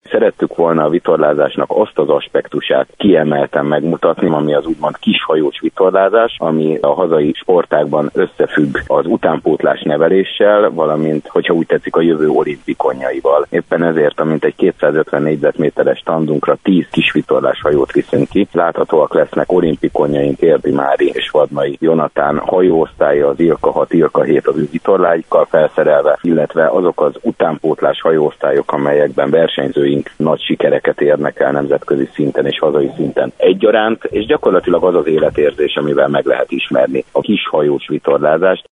Szerettük volna a vitorlázásnak azt az aspektusát kiemelten megmutatni, ami az úgymond kishajós vitorlázás, ami a hazai sportágban összefügg az utánpótlás neveléssel, valamint, hogyha úgy tetszik, a jövő olimpikonjaival. Éppen ezért, amint egy 250 négyzetméteres tandunkra 10 kisvitorlás hajót viszünk ki, láthatóak lesznek olimpikonjaink Érdi Mári és Vadnai Jonatán hajóosztálya, az Ilka 6, Ilka 7 az ő vitorláikkal felszerelve, illetve azok az utánpótlás hajóosztályok, amelyekben versenyzőink nagy sikereket érnek el nemzetközi szinten és hazai szinten egyaránt, és gyakorlatilag az az életérzés, amivel meg lehet ismerni a kishajós vitorlázást.